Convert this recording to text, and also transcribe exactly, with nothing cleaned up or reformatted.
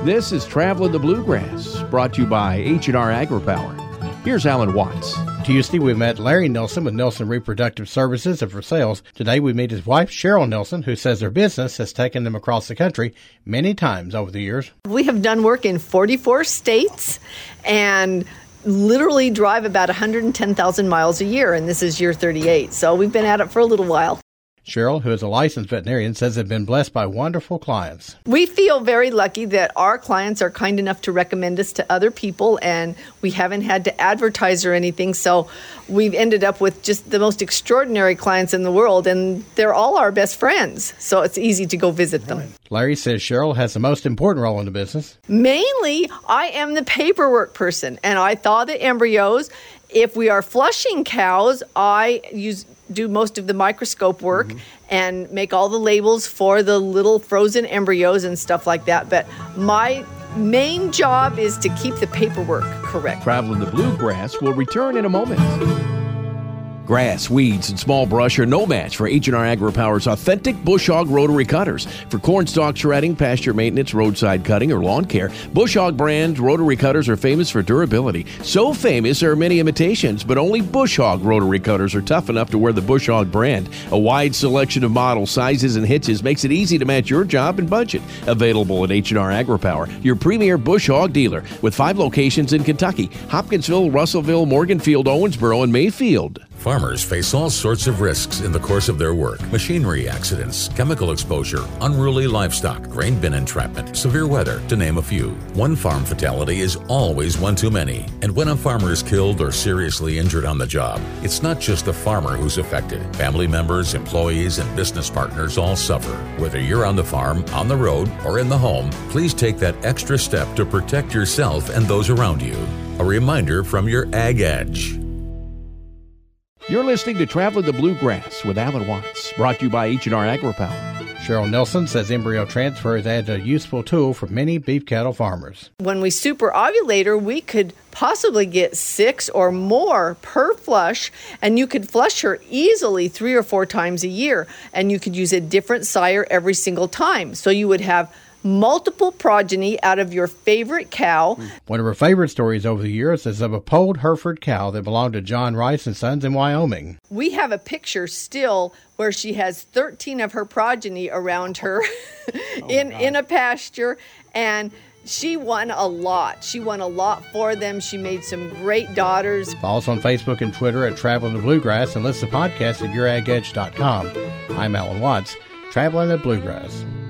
This is Traveling the Bluegrass, brought to you by H and R AgriPower. Here's Alan Watts. Tuesday, we met Larry Nelson with Nelson Reproductive Services and for Sales. Today, we meet his wife, Cheryl Nelson, who says their business has taken them across the country many times over the years. We have done work in forty-four states and literally drive about one hundred ten thousand miles a year, and this is year thirty-eight. So we've been at it for a little while. Cheryl, who is a licensed veterinarian, says they've been blessed by wonderful clients. We feel very lucky that our clients are kind enough to recommend us to other people, and we haven't had to advertise or anything, so we've ended up with just the most extraordinary clients in the world, and they're all our best friends, so it's easy to go visit them. Larry says Cheryl has the most important role in the business. Mainly, I am the paperwork person, and I thaw the embryos. If we are flushing cows, I use do most of the microscope work mm-hmm. and make all the labels for the little frozen embryos and stuff like that. But my main job is to keep the paperwork correct. Traveling the Bluegrass will return in a moment. Grass, weeds, and small brush are no match for H and R AgriPower's authentic Bush Hog rotary cutters. For corn stalk shredding, pasture maintenance, roadside cutting, or lawn care, Bush Hog brand rotary cutters are famous for durability. So famous there are many imitations, but only Bush Hog rotary cutters are tough enough to wear the Bush Hog brand. A wide selection of models, sizes, and hitches makes it easy to match your job and budget. Available at H and R AgriPower, your premier Bush Hog dealer, with five locations in Kentucky: Hopkinsville, Russellville, Morganfield, Owensboro, and Mayfield. Farmers face all sorts of risks in the course of their work. Machinery accidents, chemical exposure, unruly livestock, grain bin entrapment, severe weather, to name a few. One farm fatality is always one too many. And when a farmer is killed or seriously injured on the job, it's not just the farmer who's affected. Family members, employees, and business partners all suffer. Whether you're on the farm, on the road, or in the home, please take that extra step to protect yourself and those around you. A reminder from your Ag Edge. You're listening to Traveling the Bluegrass with Alan Watts, brought to you by H and R AgriPower. Cheryl Nelson says embryo transfer has added a useful tool for many beef cattle farmers. When we super ovulate her, we could possibly get six or more per flush, and you could flush her easily three or four times a year, and you could use a different sire every single time. So you would have multiple progeny out of your favorite cow. One of her favorite stories over the years is of a polled Hereford cow that belonged to John Rice and Sons in Wyoming. We have a picture still where she has thirteen of her progeny around her oh in, in a pasture, and she won a lot. She won a lot for them. She made some great daughters. Follow us on Facebook and Twitter at Traveling the Bluegrass and listen to podcasts at your ag edge dot com. I'm Alan Watts, Traveling the Bluegrass.